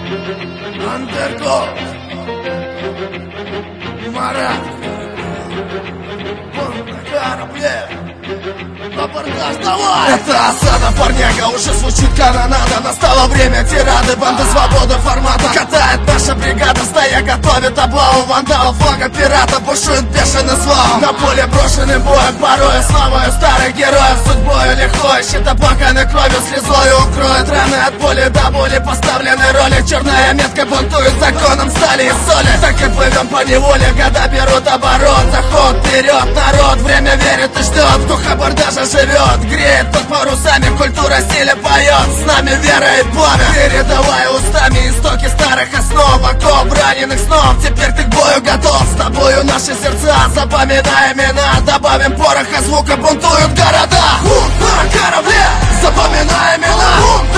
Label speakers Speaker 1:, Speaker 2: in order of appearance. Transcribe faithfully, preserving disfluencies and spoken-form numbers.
Speaker 1: Андергоут, Марат, он на корабле, абордаж, давай! Это осада, парняга, уже звучит канонада. Настало время тирады, банды свободы формата. Катает наша бригада, стоя готовит облаву вандалов, флага пирата, бушует бешеный слав. На поле брошенным боем, порою славою старых героев, судьбою лихой, щит оплаканной кровью, слезою укроет раны от боли до боли, поставленной роли. Черная метка бунтует законом стали и соли. Так и плывем по неволе, года берут оборот. Заход вперед, народ, время верит и ждет. Дух абордажа живет, греет под парусами, культура стиля поет. С нами вера и пламя, передавая устами истоки старых основ, оков раненых снов. Теперь ты к бою готов, с тобою наши сердца, запоминай имена, добавим пороха, звука, бунтуют города. Бунт на корабле, запоминай имена. Бунт